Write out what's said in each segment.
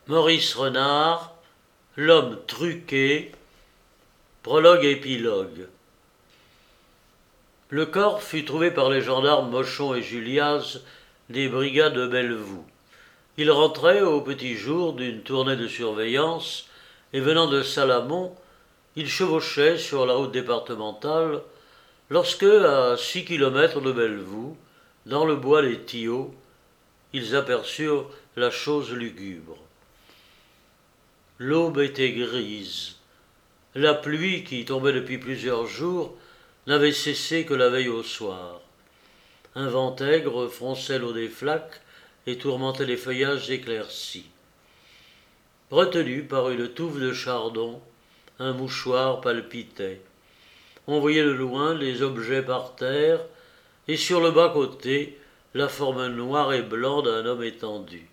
Maurice Renard, L'homme truqué, prologue et épilogue. Le corps fut trouvé par les gendarmes Mochon et Juliaz des brigades de Bellevue. Ils rentraient au petit jour d'une tournée de surveillance et venant de Salamon, ils chevauchaient sur la route départementale lorsque, à 6 kilomètres de Bellevue, dans le bois des Tillaux, ils aperçurent la chose lugubre. L'aube était grise. La pluie, qui tombait depuis plusieurs jours, n'avait cessé que la veille au soir. Un vent aigre fronçait l'eau des flaques et tourmentait les feuillages éclaircis. Retenu par une touffe de chardon, un mouchoir palpitait. On voyait de loin les objets par terre et sur le bas-côté la forme noire et blanc d'un homme étendu.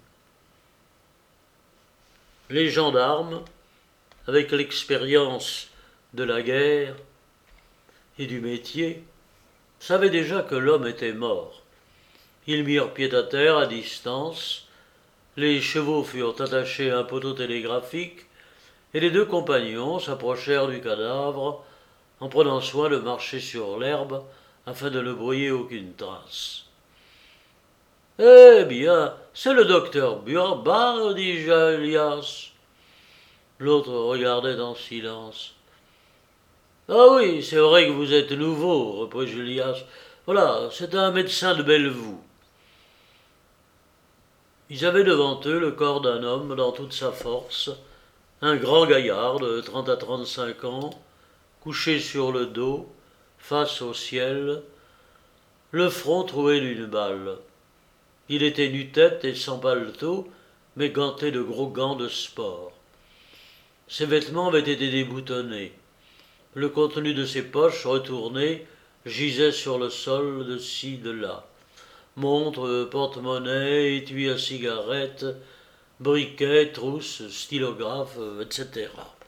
Les gendarmes, avec l'expérience de la guerre et du métier, savaient déjà que l'homme était mort. Ils mirent pied à terre à distance, les chevaux furent attachés à un poteau télégraphique, et les deux compagnons s'approchèrent du cadavre en prenant soin de marcher sur l'herbe afin de ne brouiller aucune trace. « Eh bien, c'est le docteur Burbar, dit Julias. » L'autre regardait en silence. « Ah oui, c'est vrai que vous êtes nouveau, reprit Julias. Voilà, c'est un médecin de Bellevue. » Ils avaient devant eux le corps d'un homme dans toute sa force, un grand gaillard de 30 à 35 ans, couché sur le dos, face au ciel, le front troué d'une balle. Il était nu-tête et sans paletot, mais ganté de gros gants de sport. Ses vêtements avaient été déboutonnés. Le contenu de ses poches retournées gisait sur le sol de ci, de là. Montre, porte-monnaie, étui à cigarette, briquet, trousse, stylographe, etc.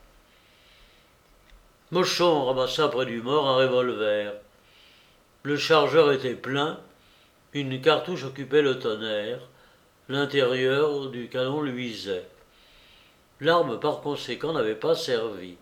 Mochon ramassa près du mort un revolver. Le chargeur était plein, une cartouche occupait le tonnerre, l'intérieur du canon luisait. L'arme, par conséquent, n'avait pas servi.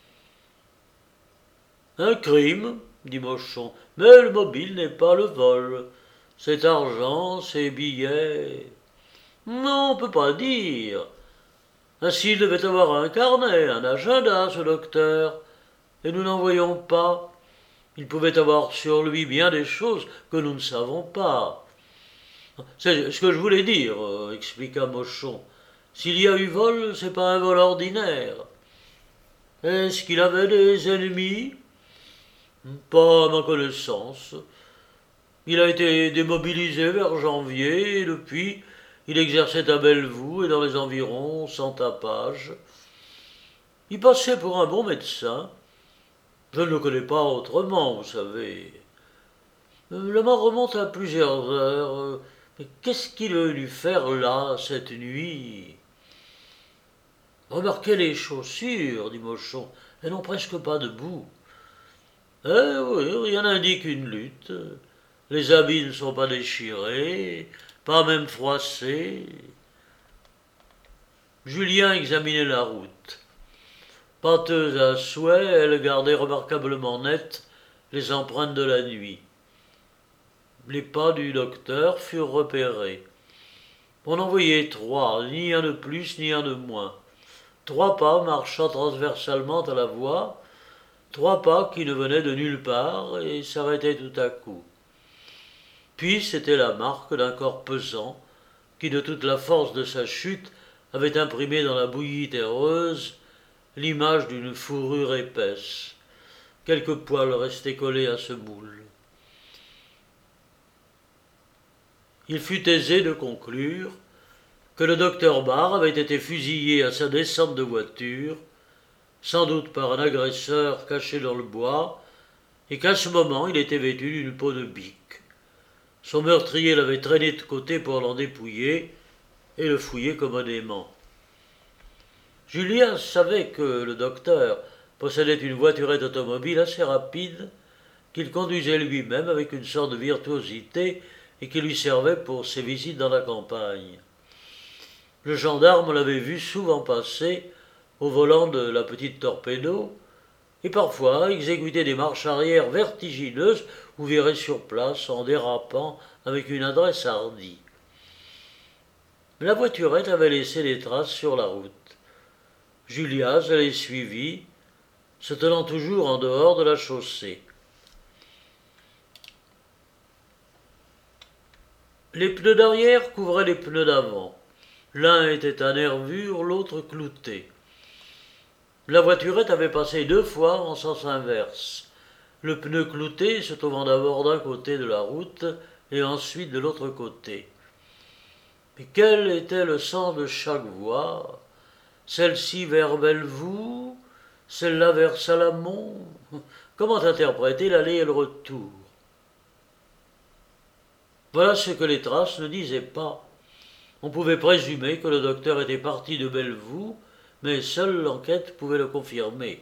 « Un crime, dit Mochon, mais le mobile n'est pas le vol. Cet argent, ces billets... Non, on ne peut pas dire. Ainsi, il devait avoir un carnet, un agenda, ce docteur, et nous n'en voyons pas. Il pouvait avoir sur lui bien des choses que nous ne savons pas. » « C'est ce que je voulais dire, expliqua Mochon. S'il y a eu vol, c'est pas un vol ordinaire. Est-ce qu'il avait des ennemis? Pas à ma connaissance. Il a été démobilisé vers janvier, et depuis, il exerçait à Bellevue et dans les environs, sans tapage. Il passait pour un bon médecin. Je ne le connais pas autrement, vous savez. La mort remonte à plusieurs heures. Mais qu'est-ce qu'il est venu faire là, cette nuit? Remarquez les chaussures, dit Mochon. Elles n'ont presque pas de bout. Eh oui, rien n'indique une lutte. Les habits ne sont pas déchirés, pas même froissés. Julien examinait la route. Pâteuse à souhait, elle gardait remarquablement nettes les empreintes de la nuit. Les pas du docteur furent repérés. On en voyait trois, ni un de plus, ni un de moins. 3 pas marchant transversalement à la voie, 3 pas qui ne venaient de nulle part et s'arrêtaient tout à coup. Puis c'était la marque d'un corps pesant qui, de toute la force de sa chute, avait imprimé dans la bouillie terreuse l'image d'une fourrure épaisse. Quelques poils restaient collés à ce moule. Il fut aisé de conclure que le docteur Barre avait été fusillé à sa descente de voiture, sans doute par un agresseur caché dans le bois, et qu'à ce moment il était vêtu d'une peau de bique. Son meurtrier l'avait traîné de côté pour l'en dépouiller et le fouiller commodément. Julien savait que le docteur possédait une voiturette automobile assez rapide qu'il conduisait lui-même avec une sorte de virtuosité et qui lui servait pour ses visites dans la campagne. Le gendarme l'avait vu souvent passer au volant de la petite torpedo, et parfois exécuter des marches arrière vertigineuses ou virer sur place en dérapant avec une adresse hardie. La voiturette avait laissé des traces sur la route. Julias les suivit, se tenant toujours en dehors de la chaussée. Les pneus d'arrière couvraient les pneus d'avant. L'un était à nervure, l'autre clouté. La voiturette avait passé 2 fois en sens inverse, le pneu clouté se trouvant d'abord d'un côté de la route et ensuite de l'autre côté. Mais quel était le sens de chaque voie? Celle-ci vers Bellevue, celle-là vers Salamon? Comment interpréter l'aller et le retour? Voilà ce que les traces ne disaient pas. On pouvait présumer que le docteur était parti de Bellevue, mais seule l'enquête pouvait le confirmer.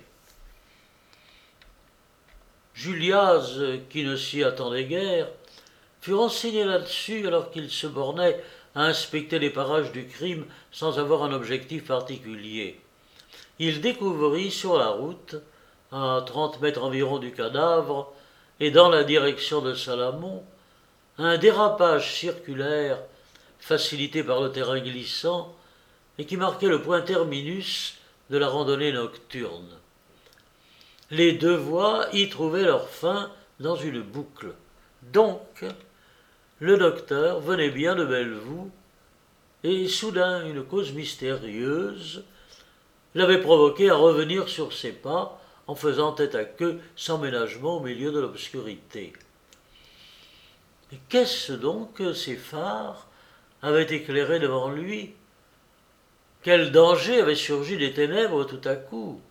Julias, qui ne s'y attendait guère, fut renseigné là-dessus alors qu'il se bornait à inspecter les parages du crime sans avoir un objectif particulier. Il découvrit sur la route, à 30 mètres environ du cadavre, et dans la direction de Salamon, un dérapage circulaire facilité par le terrain glissant et qui marquait le point terminus de la randonnée nocturne. Les 2 voies y trouvaient leur fin dans une boucle. Donc, le docteur venait bien de Bellevue, et soudain une cause mystérieuse l'avait provoqué à revenir sur ses pas en faisant tête à queue sans ménagement au milieu de l'obscurité. Mais qu'est-ce donc que ces phares avaient éclairé devant lui? Quel danger avait surgi des ténèbres tout à coup?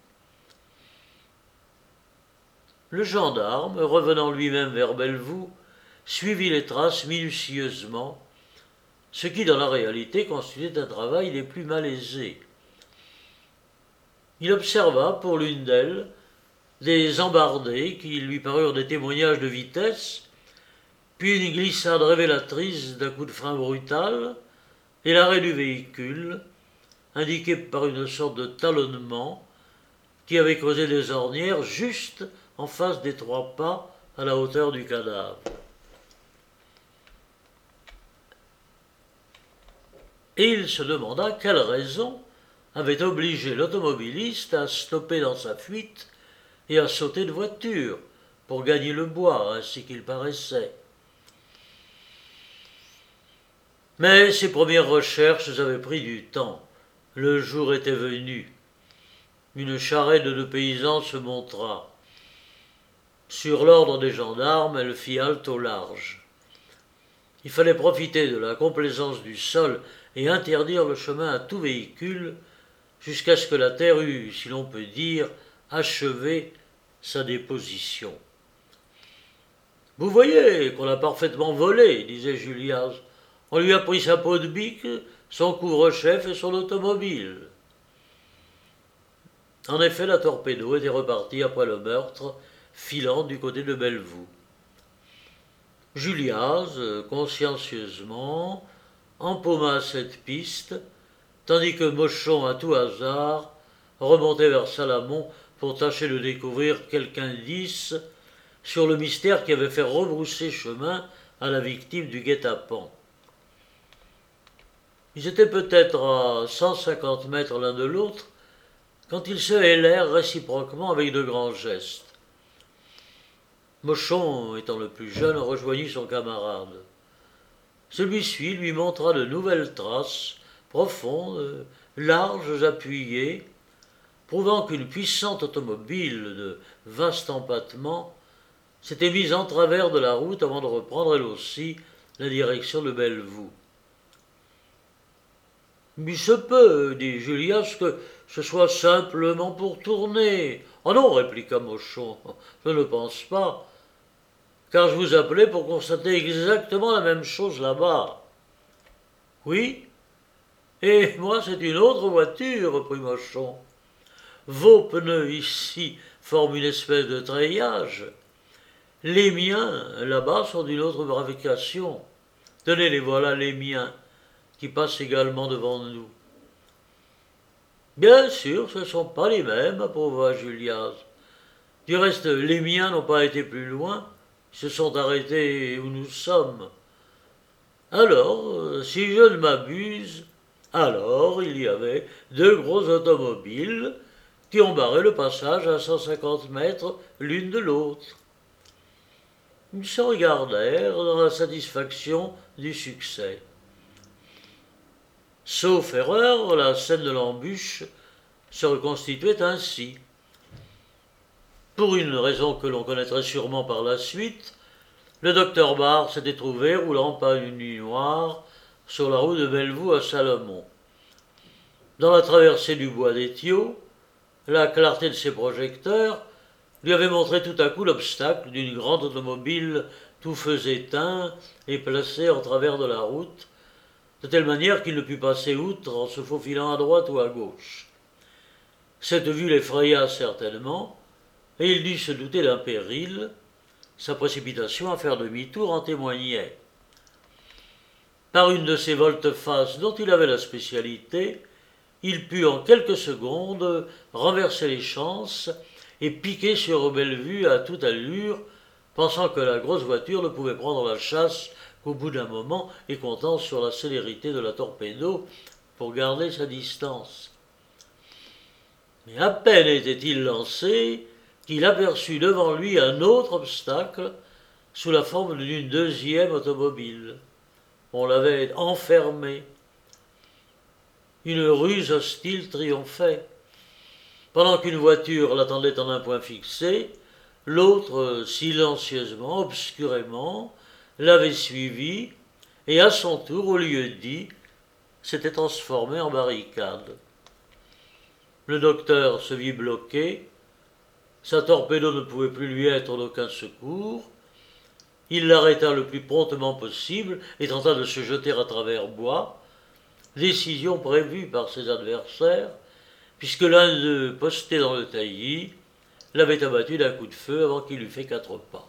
Le gendarme, revenant lui-même vers Bellevue, suivit les traces minutieusement, ce qui dans la réalité constituait un travail des plus malaisés. Il observa pour l'une d'elles des embardées qui lui parurent des témoignages de vitesse, puis une glissade révélatrice d'un coup de frein brutal, et l'arrêt du véhicule, indiqué par une sorte de talonnement qui avait causé des ornières juste en face des 3 pas à la hauteur du cadavre. Et il se demanda quelle raison avait obligé l'automobiliste à stopper dans sa fuite et à sauter de voiture pour gagner le bois, ainsi qu'il paraissait. Mais ses premières recherches avaient pris du temps. Le jour était venu. Une charrette de paysans se montra. Sur l'ordre des gendarmes, elle fit halte au large. Il fallait profiter de la complaisance du sol et interdire le chemin à tout véhicule jusqu'à ce que la terre eût, si l'on peut dire, achevé sa déposition. « Vous voyez qu'on l'a parfaitement volé, disait Julias. On lui a pris sa peau de bique, son couvre-chef et son automobile. » En effet, la torpedo était repartie après le meurtre, filant du côté de Bellevue. Julias, consciencieusement, empauma cette piste, tandis que Mochon, à tout hasard, remontait vers Salamon pour tâcher de découvrir quelque indice sur le mystère qui avait fait rebrousser chemin à la victime du guet-apens. Ils étaient peut-être à 150 mètres l'un de l'autre quand ils se hélèrent réciproquement avec de grands gestes. Mochon, étant le plus jeune, rejoignit son camarade. Celui-ci lui montra de nouvelles traces, profondes, larges, appuyées, prouvant qu'une puissante automobile de vaste empattement s'était mise en travers de la route avant de reprendre elle aussi la direction de Bellevue. « Il se peut, dit Julias, que ce soit simplement pour tourner. »« Ah non, répliqua Mochon, je ne pense pas, car je vous appelais pour constater exactement la même chose là-bas. »« Oui, et moi c'est une autre voiture, reprit Mochon. Vos pneus ici forment une espèce de treillage. Les miens, là-bas, sont d'une autre fabrication. Tenez, les voilà, les miens, qui passent également devant nous. Bien sûr, ce ne sont pas les mêmes, approuva Julias. Du reste, les miens n'ont pas été plus loin. Ils se sont arrêtés où nous sommes. Alors, si je ne m'abuse, alors il y avait deux gros automobiles qui ont barré le passage à 150 mètres l'une de l'autre. Ils se regardèrent dans la satisfaction du succès. Sauf erreur, la scène de l'embûche se reconstituait ainsi. Pour une raison que l'on connaîtrait sûrement par la suite, le docteur Barr s'était trouvé roulant par une nuit noire sur la route de Bellevue à Salomon. Dans la traversée du bois d'Étiaux, la clarté de ses projecteurs lui avait montré tout à coup l'obstacle d'une grande automobile tout feu éteint et placée en travers de la route, de telle manière qu'il ne put passer outre en se faufilant à droite ou à gauche. Cette vue l'effraya certainement, et il dut se douter d'un péril. Sa précipitation à faire demi-tour en témoignait. Par une de ces volte-face dont il avait la spécialité, il put en quelques secondes renverser les chances et piquer sur Bellevue à toute allure, pensant que la grosse voiture ne pouvait prendre la chasse qu'au bout d'un moment et comptant sur la célérité de la torpedo pour garder sa distance. Mais à peine était-il lancé qu'il aperçut devant lui un autre obstacle sous la forme d'une deuxième automobile. On l'avait enfermé. Une ruse hostile triomphait. Pendant qu'une voiture l'attendait en un point fixé, l'autre, silencieusement, obscurément, l'avait suivi et à son tour, au lieu dit, s'était transformé en barricade. Le docteur se vit bloqué. Sa torpedo ne pouvait plus lui être d'aucun secours. Il l'arrêta le plus promptement possible et tenta de se jeter à travers bois, décision prévue par ses adversaires, puisque l'un d'eux, posté dans le taillis, l'avait abattu d'un coup de feu avant qu'il eût fait 4 pas.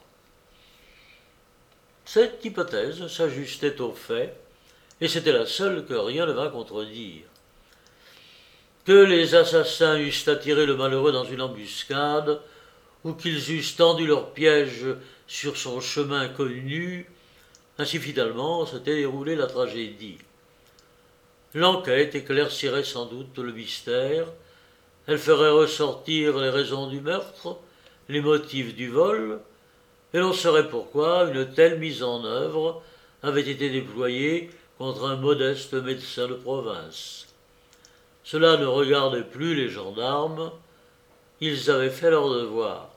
Cette hypothèse s'ajustait aux faits, et c'était la seule que rien ne vint contredire. Que les assassins eussent attiré le malheureux dans une embuscade, ou qu'ils eussent tendu leur piège sur son chemin connu, ainsi finalement s'était déroulée la tragédie. L'enquête éclaircirait sans doute le mystère, elle ferait ressortir les raisons du meurtre, les motifs du vol, et l'on saurait pourquoi une telle mise en œuvre avait été déployée contre un modeste médecin de province. Cela ne regardait plus les gendarmes, ils avaient fait leur devoir.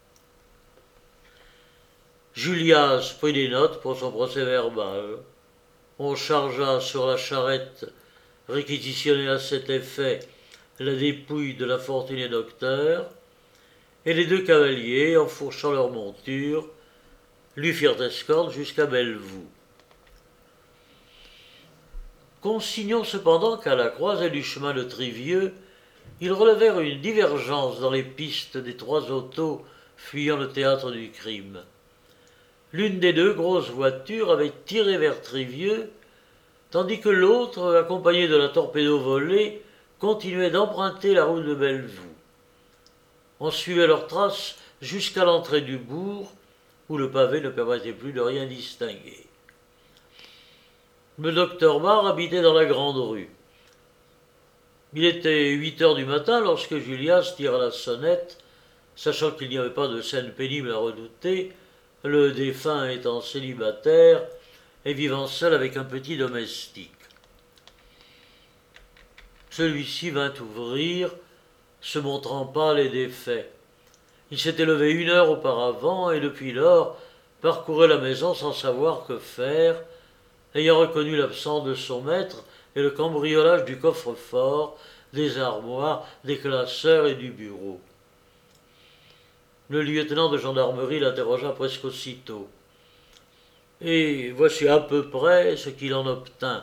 Julias prit des notes pour son procès-verbal. On chargea sur la charrette, réquisitionnée à cet effet, la dépouille de l'infortuné docteur, et les deux cavaliers, enfourchant leurs montures, lui firent escorte jusqu'à Bellevue. Consignons cependant qu'à la croisée du chemin de Trivieux, ils relevèrent une divergence dans les pistes des 3 autos fuyant le théâtre du crime. L'une des 2 grosses voitures avait tiré vers Trivieux, tandis que l'autre, accompagnée de la torpedo volée, continuait d'emprunter la route de Bellevue. On suivait leurs traces jusqu'à l'entrée du bourg, où le pavé ne permettait plus de rien distinguer. Le docteur Barr habitait dans la grande rue. Il était 8 heures du matin lorsque Julias tira la sonnette, sachant qu'il n'y avait pas de scène pénible à redouter, le défunt étant célibataire et vivant seul avec un petit domestique. Celui-ci vint ouvrir, se montrant pâle et défait. Il s'était levé 1 heure auparavant et depuis lors parcourait la maison sans savoir que faire, ayant reconnu l'absence de son maître et le cambriolage du coffre-fort, des armoires, des classeurs et du bureau. Le lieutenant de gendarmerie l'interrogea presque aussitôt. Et voici à peu près ce qu'il en obtint.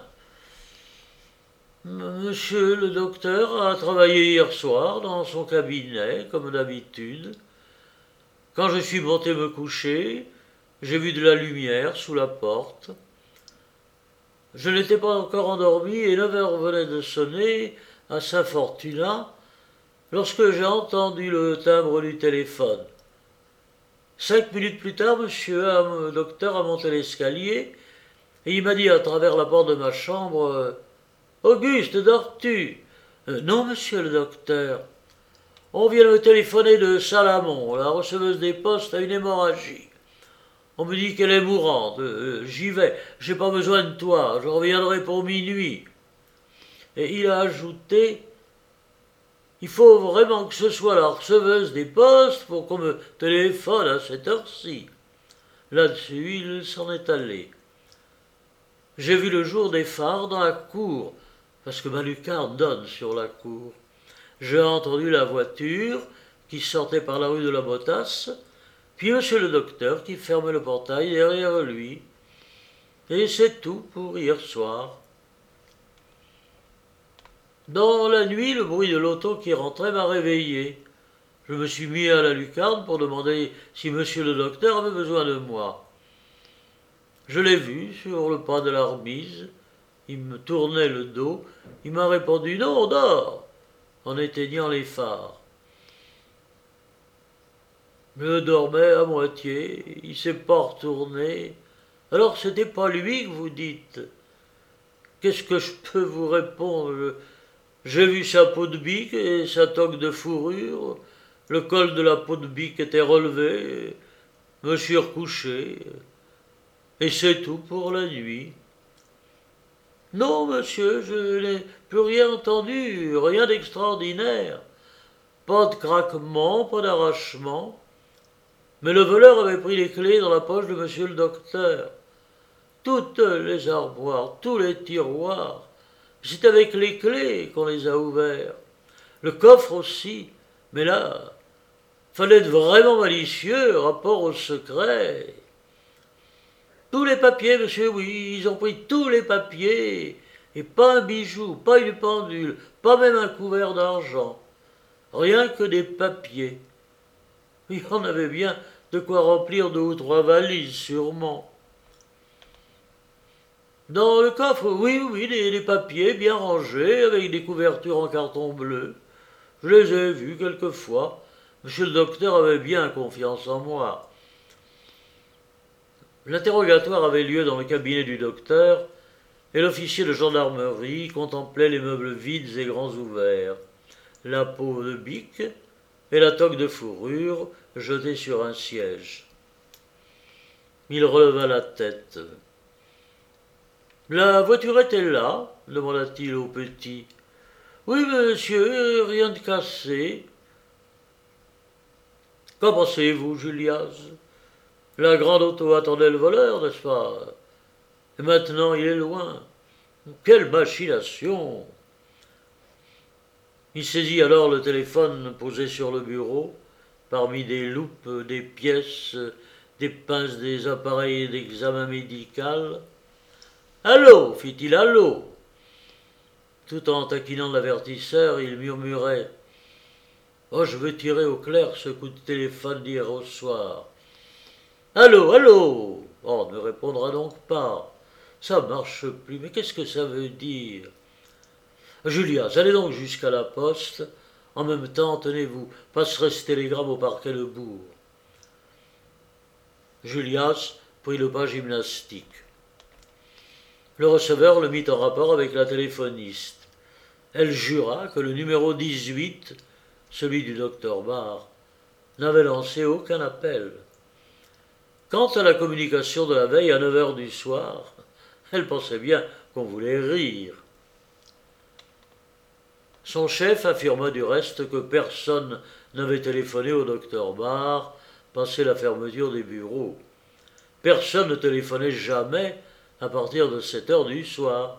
Monsieur le docteur a travaillé hier soir dans son cabinet, comme d'habitude. Quand je suis monté me coucher, j'ai vu de la lumière sous la porte. Je n'étais pas encore endormi et 9 heures venaient de sonner à Saint-Fortuna lorsque j'ai entendu le timbre du téléphone. 5 minutes plus tard, le docteur a monté l'escalier et il m'a dit à travers la porte de ma chambre Auguste, dors-tu? Non, monsieur le docteur. On vient de me téléphoner de Salamon. La receveuse des postes a une hémorragie. On me dit qu'elle est mourante. J'y vais. J'ai pas besoin de toi. Je reviendrai pour minuit. Et il a ajouté il faut vraiment que ce soit la receveuse des postes pour qu'on me téléphone à cette heure-ci. Là-dessus, il s'en est allé. J'ai vu le jour des phares dans la cour, parce que ma lucarne donne sur la cour. J'ai entendu la voiture qui sortait par la rue de la Botasse, puis monsieur le docteur qui fermait le portail derrière lui. Et c'est tout pour hier soir. Dans la nuit, le bruit de l'auto qui rentrait m'a réveillé. Je me suis mis à la lucarne pour demander si monsieur le docteur avait besoin de moi. Je l'ai vu sur le pas de la remise. Il me tournait le dos. Il m'a répondu « Non, dors !» en éteignant les phares. Je dormais à moitié. Il s'est pas retourné. Alors c'était pas lui que vous dites. Qu'est-ce que je peux vous répondre? J'ai vu sa peau de bique et sa toque de fourrure. Le col de la peau de bique était relevé. Me suis recouché. Et c'est tout pour la nuit. Non, monsieur, je n'ai plus rien entendu, rien d'extraordinaire. Pas de craquement, pas d'arrachement. Mais le voleur avait pris les clés dans la poche de monsieur le docteur. Toutes les armoires, tous les tiroirs. C'est avec les clés qu'on les a ouverts. Le coffre aussi. Mais là, fallait être vraiment malicieux, rapport au secret. Tous les papiers, monsieur, oui, ils ont pris tous les papiers. Et pas un bijou, pas une pendule, pas même un couvert d'argent. Rien que des papiers. Il y en avait bien de quoi remplir 2 ou 3 valises, sûrement. Dans le coffre, oui, des papiers bien rangés, avec des couvertures en carton bleu. Je les ai vus quelquefois. Monsieur le docteur avait bien confiance en moi. L'interrogatoire avait lieu dans le cabinet du docteur, et l'officier de gendarmerie contemplait les meubles vides et grands ouverts, la peau de bique et la toque de fourrure jetée sur un siège. Il releva la tête. « La voiturette est là ?» demanda-t-il au petit. « Oui, monsieur, rien de cassé. »« Qu'en pensez-vous, Julias ? La grande auto attendait le voleur, n'est-ce pas ? Et maintenant il est loin. Quelle machination !» Il saisit alors le téléphone posé sur le bureau, parmi des loupes, des pièces, des pinces, des appareils d'examen médical. « Allô » fit-il, « allô ?» Tout en taquinant l'avertisseur, il murmurait « Oh, je veux tirer au clair ce coup de téléphone d'hier au soir. »« Allô, allô ?» ?»« Oh, ne répondra donc pas. Ça marche plus, mais qu'est-ce que ça veut dire ? Julias, allez donc jusqu'à la poste. En même temps, tenez-vous, passerez ce télégramme au parquet de Bourg. » Julias prit le pas gymnastique. Le receveur le mit en rapport avec la téléphoniste. Elle jura que le numéro 18, celui du docteur Barre, n'avait lancé aucun appel. Quant à la communication de la veille à 9 heures du soir, elle pensait bien qu'on voulait rire. Son chef affirma du reste que personne n'avait téléphoné au docteur Barre passé la fermeture des bureaux. Personne ne téléphonait jamais à partir de 7 heures du soir.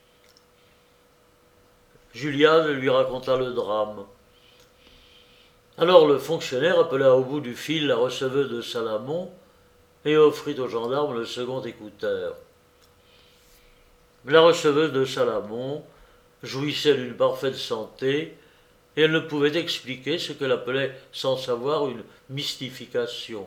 Juliane lui raconta le drame. Alors le fonctionnaire appela au bout du fil la receveuse de Salamon et offrit au gendarme le second écouteur. La receveuse de Salamon jouissait d'une parfaite santé et elle ne pouvait expliquer ce qu'elle appelait sans savoir une mystification.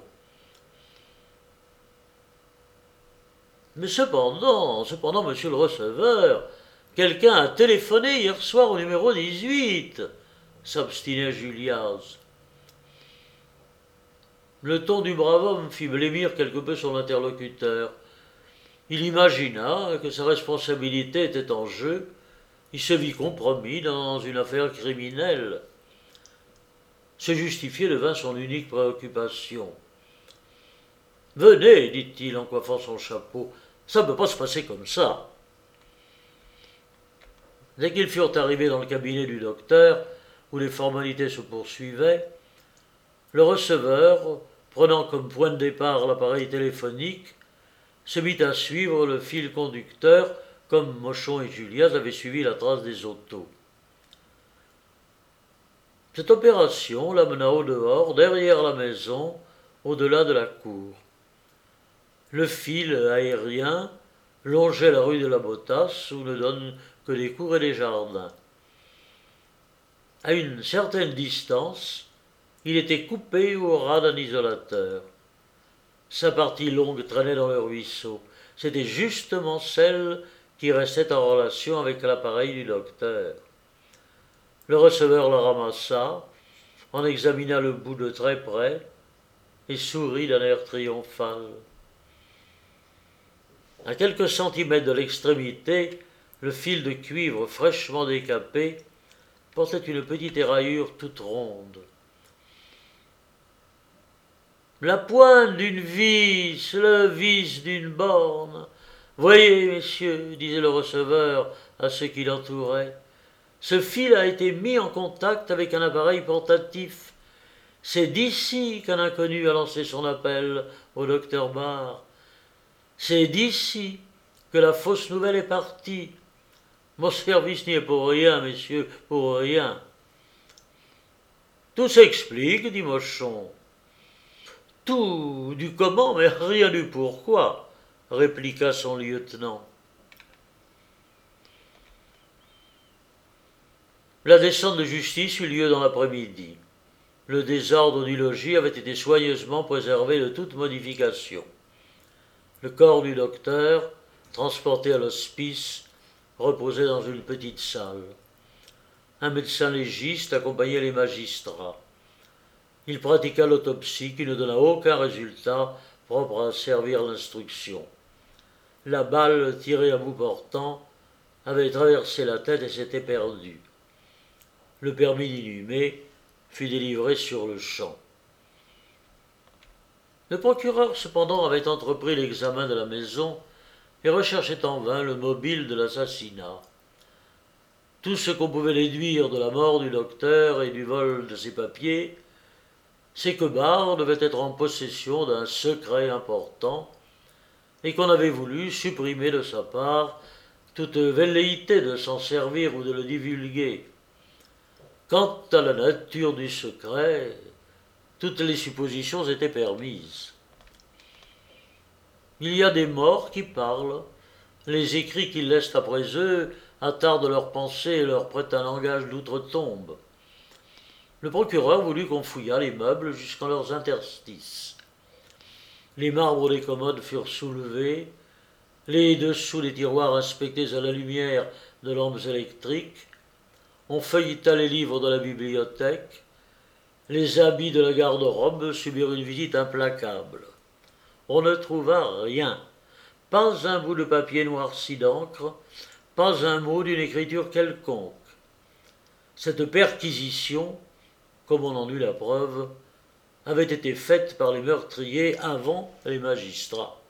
Mais cependant, monsieur le receveur, Quelqu'un a téléphoné hier soir au numéro 18, s'obstinait Juliaz. Le ton du brave homme fit blêmir quelque peu son interlocuteur. Il imagina que sa responsabilité était en jeu. Il se vit compromis dans une affaire criminelle. Se justifier devint son unique préoccupation. Venez, dit-il en coiffant son chapeau, ça ne peut pas se passer comme ça. Dès qu'ils furent arrivés dans le cabinet du docteur, où les formalités se poursuivaient, le receveur, prenant comme point de départ l'appareil téléphonique, se mit à suivre le fil conducteur comme Mochon et Juliaz avaient suivi la trace des autos. Cette opération l'amena au dehors, derrière la maison, au-delà de la cour. Le fil aérien longeait la rue de la Botasse, où ne donnent que les cours et les jardins. À une certaine distance, il était coupé au ras d'un isolateur. Sa partie longue traînait dans le ruisseau. C'était justement celle qui restait en relation avec l'appareil du docteur. Le receveur la ramassa, en examina le bout de très près et sourit d'un air triomphal. À quelques centimètres de l'extrémité, le fil de cuivre fraîchement décapé portait une petite éraillure toute ronde. La pointe d'une vis, le vis d'une borne. Voyez, messieurs, disait le receveur à ceux qui l'entouraient, ce fil a été mis en contact avec un appareil portatif. C'est d'ici qu'un inconnu a lancé son appel au docteur Barre. C'est d'ici que la fausse nouvelle est partie. Mon service n'y est pour rien, messieurs, pour rien. Tout s'explique, dit Mochon. Tout du comment, mais rien du pourquoi, répliqua son lieutenant. La descente de justice eut lieu dans l'après-midi. Le désordre du logis avait été soigneusement préservé de toute modification. Le corps du docteur, transporté à l'hospice, reposait dans une petite salle. Un médecin légiste accompagnait les magistrats. Il pratiqua l'autopsie qui ne donna aucun résultat propre à servir l'instruction. La balle tirée à bout portant avait traversé la tête et s'était perdue. Le permis d'inhumer fut délivré sur le champ. Le procureur, cependant, avait entrepris l'examen de la maison et recherchait en vain le mobile de l'assassinat. Tout ce qu'on pouvait déduire de la mort du docteur et du vol de ses papiers, c'est que Barre devait être en possession d'un secret important et qu'on avait voulu supprimer de sa part toute velléité de s'en servir ou de le divulguer. Quant à la nature du secret, toutes les suppositions étaient permises. Il y a des morts qui parlent. Les écrits qu'ils laissent après eux attardent leurs pensées et leur prêtent un langage d'outre-tombe. Le procureur voulut qu'on fouillât les meubles jusqu'en leurs interstices. Les marbres des commodes furent soulevés, les dessous des tiroirs inspectés à la lumière de lampes électriques, on feuilleta les livres de la bibliothèque, les habits de la garde-robe subirent une visite implacable. On ne trouva rien, pas un bout de papier noirci d'encre, pas un mot d'une écriture quelconque. Cette perquisition, comme on en eut la preuve, avait été faite par les meurtriers avant les magistrats.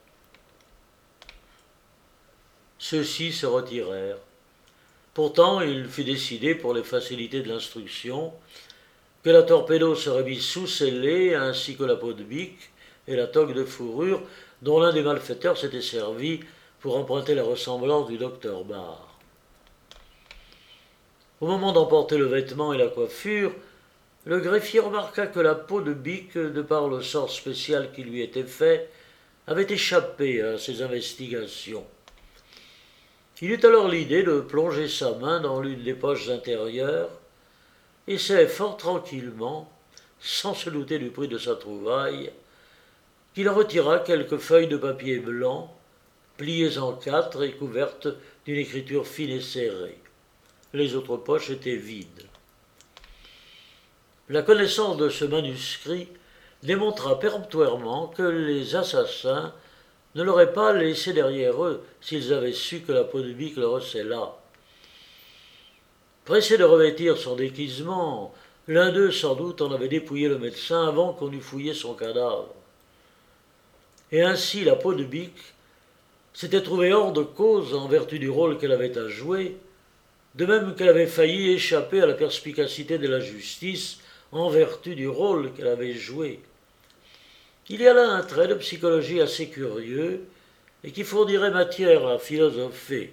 Ceux-ci se retirèrent. Pourtant, il fut décidé, pour les facilités de l'instruction, que la torpédo serait mise sous scellé, ainsi que la peau de bique et la toque de fourrure dont l'un des malfaiteurs s'était servi pour emprunter la ressemblance du docteur Barre. Au moment d'emporter le vêtement et la coiffure, le greffier remarqua que la peau de bique, de par le sort spécial qui lui était fait, avait échappé à ses investigations. Il eut alors l'idée de plonger sa main dans l'une des poches intérieures, et c'est fort tranquillement, sans se douter du prix de sa trouvaille, qu'il retira quelques feuilles de papier blanc, pliées en quatre et couvertes d'une écriture fine et serrée. Les autres poches étaient vides. La connaissance de ce manuscrit démontra péremptoirement que les assassins ne l'auraient pas laissé derrière eux s'ils avaient su que la peau de bique le recela. Pressé de revêtir son déguisement, l'un d'eux sans doute en avait dépouillé le médecin avant qu'on eût fouillé son cadavre. Et ainsi la peau de bique s'était trouvée hors de cause en vertu du rôle qu'elle avait à jouer, de même qu'elle avait failli échapper à la perspicacité de la justice en vertu du rôle qu'elle avait joué. Il y a là un trait de psychologie assez curieux et qui fournirait matière à philosopher.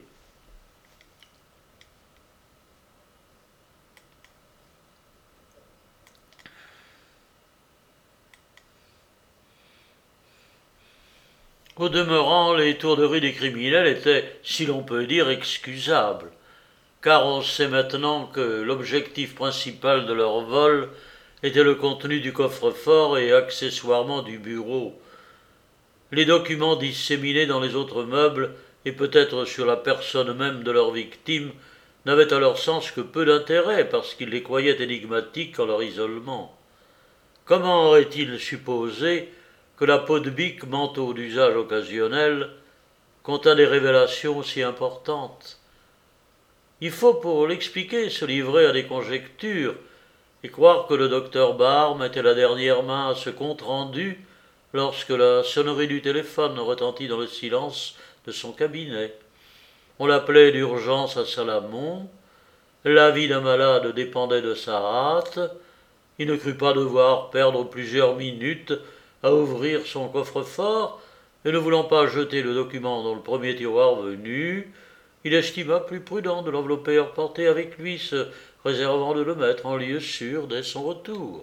Au demeurant, les tourneries des criminels étaient, si l'on peut dire, excusables, car on sait maintenant que l'objectif principal de leur vol était le contenu du coffre-fort et accessoirement du bureau. Les documents disséminés dans les autres meubles et peut-être sur la personne même de leur victime n'avaient à leur sens que peu d'intérêt parce qu'ils les croyaient énigmatiques en leur isolement. Comment aurait-il supposé que la peau de bique, manteau d'usage occasionnel, contint des révélations si importantes? Il faut pour l'expliquer se livrer à des conjectures et croire que le docteur Barr mettait la dernière main à ce compte-rendu lorsque la sonnerie du téléphone retentit dans le silence de son cabinet. On l'appelait d'urgence à Salamon, la vie d'un malade dépendait de sa hâte, il ne crut pas devoir perdre plusieurs minutes à ouvrir son coffre-fort, et ne voulant pas jeter le document dans le premier tiroir venu, il estima plus prudent de l'envelopper et reporter avec lui, se réservant de le mettre en lieu sûr dès son retour.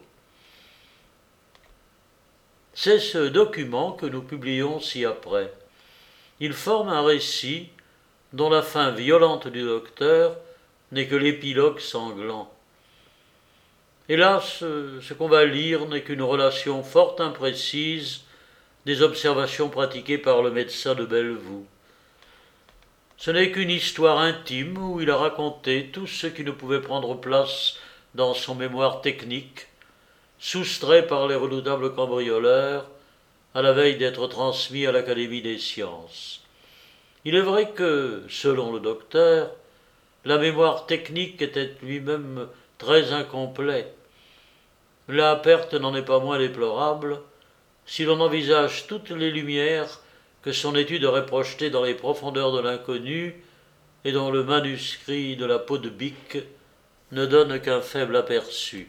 C'est ce document que nous publions ci-après. Il forme un récit dont la fin violente du docteur n'est que l'épilogue sanglant. Hélas, ce qu'on va lire n'est qu'une relation fort imprécise des observations pratiquées par le médecin de Bellevue. Ce n'est qu'une histoire intime où il a raconté tout ce qui ne pouvait prendre place dans son mémoire technique, soustrait par les redoutables cambrioleurs, à la veille d'être transmis à l'Académie des sciences. Il est vrai que, selon le docteur, la mémoire technique était lui-même très incomplet. La perte n'en est pas moins déplorable si l'on envisage toutes les lumières que son étude aurait projetées dans les profondeurs de l'inconnu et dont le manuscrit de la peau de bique ne donne qu'un faible aperçu.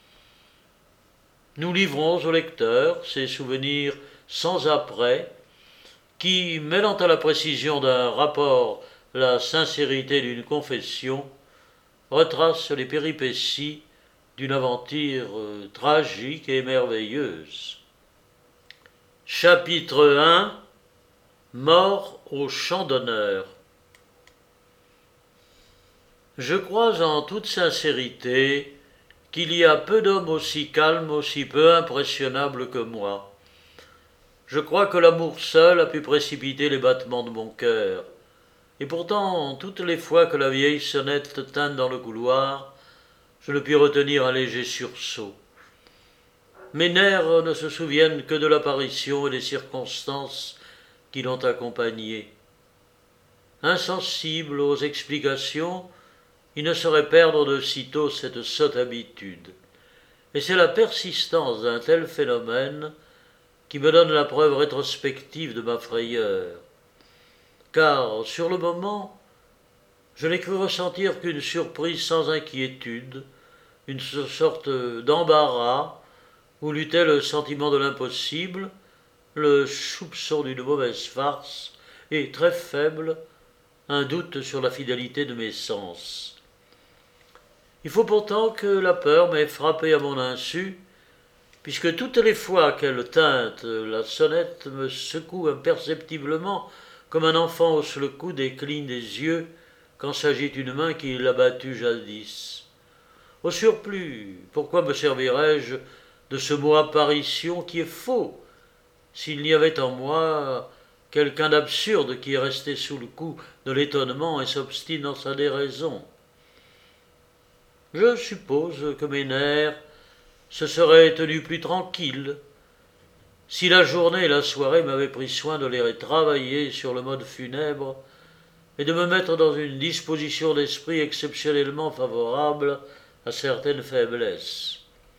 Nous livrons au lecteur ces souvenirs sans après, qui, mêlant à la précision d'un rapport la sincérité d'une confession, retracent les péripéties d'une aventure tragique et merveilleuse. Chapitre 1. Mort au champ d'honneur. Je crois en toute sincérité qu'il y a peu d'hommes aussi calmes, aussi peu impressionnables que moi. Je crois que l'amour seul a pu précipiter les battements de mon cœur. Et pourtant, toutes les fois que la vieille sonnette tint dans le couloir, je ne pus retenir un léger sursaut. Mes nerfs ne se souviennent que de l'apparition et des circonstances qui l'ont accompagnée. Insensible aux explications, il ne saurait perdre de sitôt cette sotte habitude. Et c'est la persistance d'un tel phénomène qui me donne la preuve rétrospective de ma frayeur. Car, sur le moment, je n'ai cru ressentir qu'une surprise sans inquiétude, une sorte d'embarras où luttait le sentiment de l'impossible, le soupçon d'une mauvaise farce et, très faible, un doute sur la fidélité de mes sens. Il faut pourtant que la peur m'ait frappé à mon insu, puisque toutes les fois qu'elle tinte, la sonnette me secoue imperceptiblement comme un enfant hausse le coude et cligne des yeux quand s'agit une main qui l'a battu jadis. Au surplus, pourquoi me servirais-je de ce mot apparition qui est faux, s'il n'y avait en moi quelqu'un d'absurde qui est resté sous le coup de l'étonnement et s'obstine dans sa déraison. Je suppose que mes nerfs se seraient tenus plus tranquilles si la journée et la soirée m'avaient pris soin de les travailler sur le mode funèbre et de me mettre dans une disposition d'esprit exceptionnellement favorable à certaines faiblesses.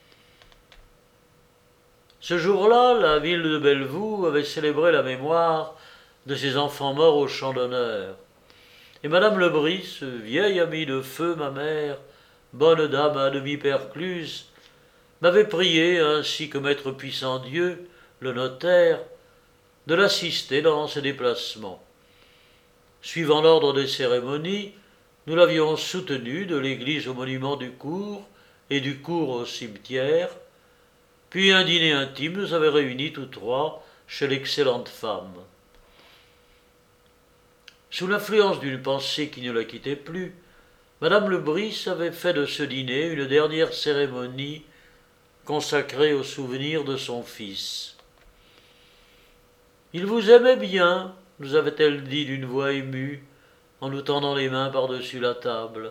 Ce jour-là, la ville de Bellevue avait célébré la mémoire de ses enfants morts au champ d'honneur. Et madame Lebris, vieille amie de feu ma mère, bonne dame à demi percluse, m'avait prié, ainsi que maître puissant Dieu, le notaire, de l'assister dans ses déplacements. Suivant l'ordre des cérémonies, nous l'avions soutenue de l'église au monument du cours et du cours au cimetière, puis un dîner intime nous avait réunis tous trois chez l'excellente femme. Sous l'influence d'une pensée qui ne la quittait plus, madame Lebris avait fait de ce dîner une dernière cérémonie consacrée au souvenir de son fils. « Il vous aimait bien », nous avait-elle dit d'une voix émue, en nous tendant les mains par-dessus la table.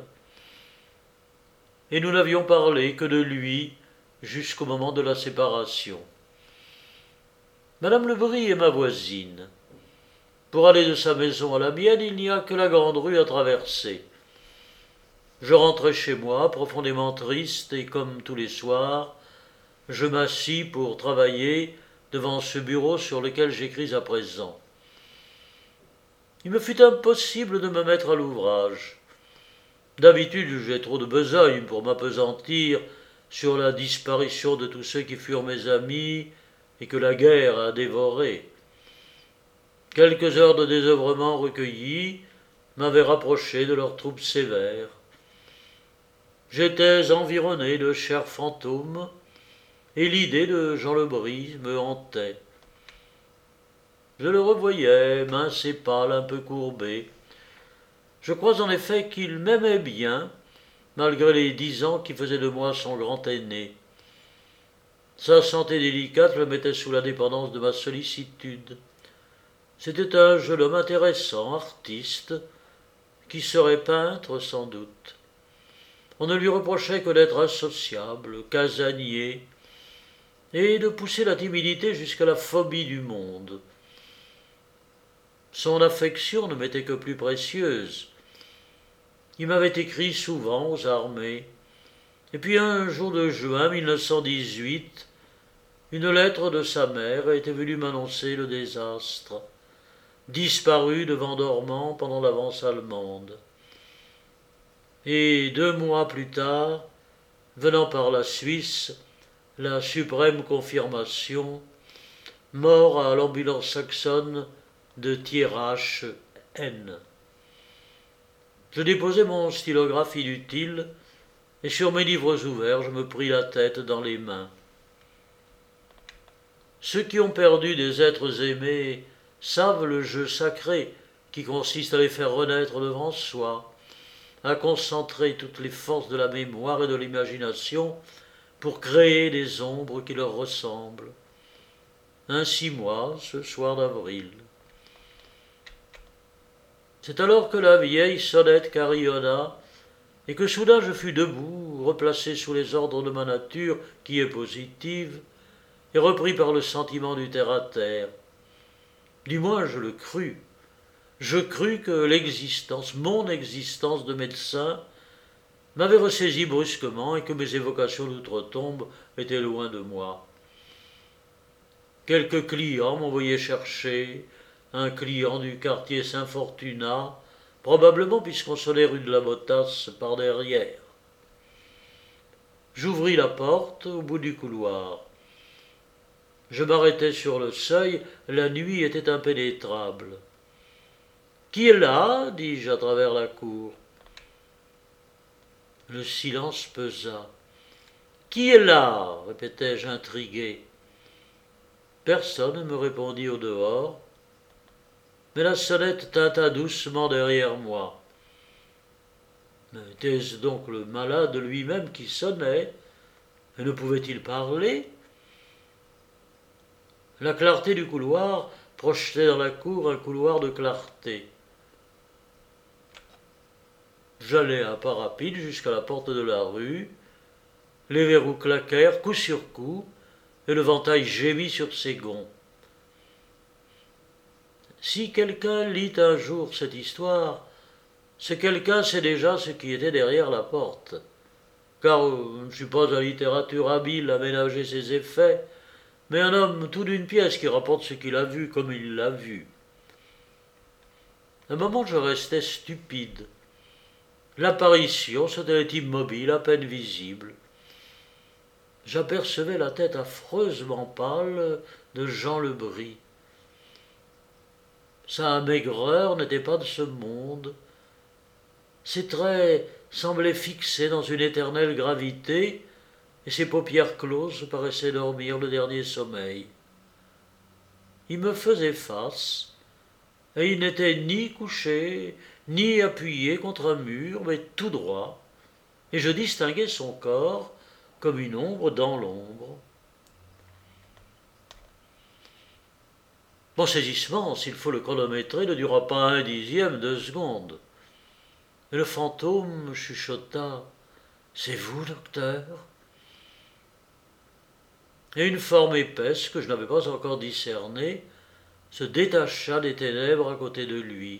Et nous n'avions parlé que de lui jusqu'au moment de la séparation. Madame Lebris est ma voisine. Pour aller de sa maison à la mienne, il n'y a que la grande rue à traverser. Je rentrais chez moi, profondément triste, et comme tous les soirs, je m'assis pour travailler devant ce bureau sur lequel j'écris à présent. Il me fut impossible de me mettre à l'ouvrage. D'habitude, j'ai trop de besogne pour m'appesantir sur la disparition de tous ceux qui furent mes amis et que la guerre a dévorés. Quelques heures de désœuvrement recueillis m'avaient rapproché de leurs troupes sévères. J'étais environné de chers fantômes, et l'idée de Jean Lebris me hantait. Je le revoyais, mince et pâle, un peu courbé. Je crois en effet qu'il m'aimait bien, malgré les 10 ans qui faisaient de moi son grand aîné. Sa santé délicate le mettait sous la dépendance de ma sollicitude. C'était un jeune homme intéressant, artiste, qui serait peintre sans doute. On ne lui reprochait que d'être insociable, casanier, et de pousser la timidité jusqu'à la phobie du monde. Son affection ne m'était que plus précieuse. Il m'avait écrit souvent aux armées. Et puis un jour de juin 1918, une lettre de sa mère était venue m'annoncer le désastre. Disparu devant Dormans pendant l'avance allemande. Et 2 mois plus tard, venant par la Suisse, la suprême confirmation, mort à l'ambulance saxonne de Thiérache-N. Je déposai mon stylographe inutile, et sur mes livres ouverts, je me pris la tête dans les mains. Ceux qui ont perdu des êtres aimés savent le jeu sacré qui consiste à les faire renaître devant soi, à concentrer toutes les forces de la mémoire et de l'imagination pour créer des ombres qui leur ressemblent. Ainsi moi, ce soir d'avril. C'est alors que la vieille sonnette carillonna, et que soudain je fus debout, replacé sous les ordres de ma nature, qui est positive, et repris par le sentiment du terre-à-terre. Du moins je le crus. Je crus que l'existence, mon existence de médecin, m'avait ressaisi brusquement et que mes évocations d'outre-tombe étaient loin de moi. Quelques clients m'envoyaient chercher, un client du quartier Saint-Fortunat, probablement puisqu'on sonnait rue de la Botasse par derrière. J'ouvris la porte au bout du couloir. Je m'arrêtai sur le seuil, la nuit était impénétrable. « Qui est là ?» dis-je à travers la cour. Le silence pesa. « Qui est là ?» répétai-je intrigué. Personne ne me répondit au dehors, mais la sonnette tinta doucement derrière moi. Était-ce donc le malade lui-même qui sonnait? Et ne pouvait-il parler? La clarté du couloir projetait dans la cour un couloir de clarté. J'allai à pas rapide jusqu'à la porte de la rue, les verrous claquèrent coup sur coup, et le ventail gémit sur ses gonds. Si quelqu'un lit un jour cette histoire, ce quelqu'un sait déjà ce qui était derrière la porte. Car je ne suis pas un littérature habile à ménager ses effets, mais un homme tout d'une pièce qui rapporte ce qu'il a vu comme il l'a vu. Un moment je restais stupide. L'apparition se tenait immobile, à peine visible. J'apercevais la tête affreusement pâle de Jean le Brie. Sa maigreur n'était pas de ce monde. Ses traits semblaient fixés dans une éternelle gravité, et ses paupières closes paraissaient dormir le dernier sommeil. Il me faisait face, et il n'était ni couché, ni appuyé contre un mur, mais tout droit, et je distinguais son corps comme une ombre dans l'ombre. Mon saisissement, s'il faut le chronométrer, ne dura pas 1/10 de seconde. Et le fantôme chuchota « C'est vous, docteur ?» Et une forme épaisse, que je n'avais pas encore discernée, se détacha des ténèbres à côté de lui.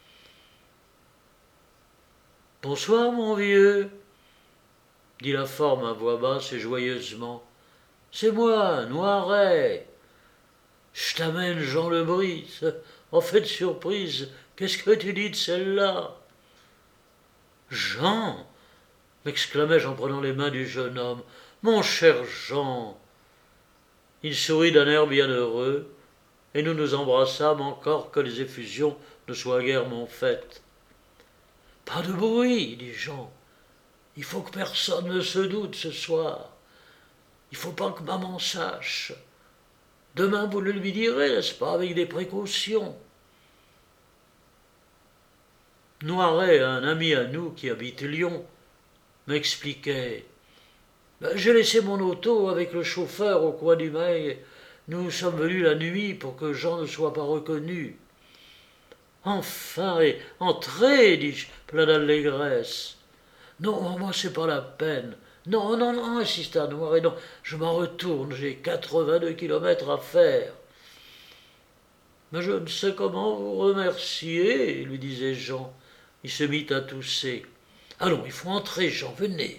« Bonsoir, mon vieux !» dit la forme à voix basse et joyeusement. « C'est moi, Noiret. Je t'amène Jean le Brie. En fait de surprise, qu'est-ce que tu dis de celle-là ?» « Jean !» m'exclamai-je en prenant les mains du jeune homme. « Mon cher Jean !» Il sourit d'un air bien heureux, et nous nous embrassâmes encore que les effusions ne soient guère mon fait. « Pas de bruit, dit Jean. Il faut que personne ne se doute ce soir. Il faut pas que maman sache. Demain vous le lui direz, n'est-ce pas, avec des précautions. » Noiret, un ami à nous qui habite Lyon, m'expliquait. J'ai laissé mon auto avec le chauffeur au coin du mail. Nous sommes venus la nuit pour que Jean ne soit pas reconnu. Enfin, et entrez, dis-je, plein d'allégresse. Non, moi c'est pas la peine. Non, non, non, insista Noiret, non, je m'en retourne, j'ai 82 kilomètres à faire. Mais je ne sais comment vous remercier, lui disait Jean. Il se mit à tousser. Allons, il faut entrer, Jean, venez.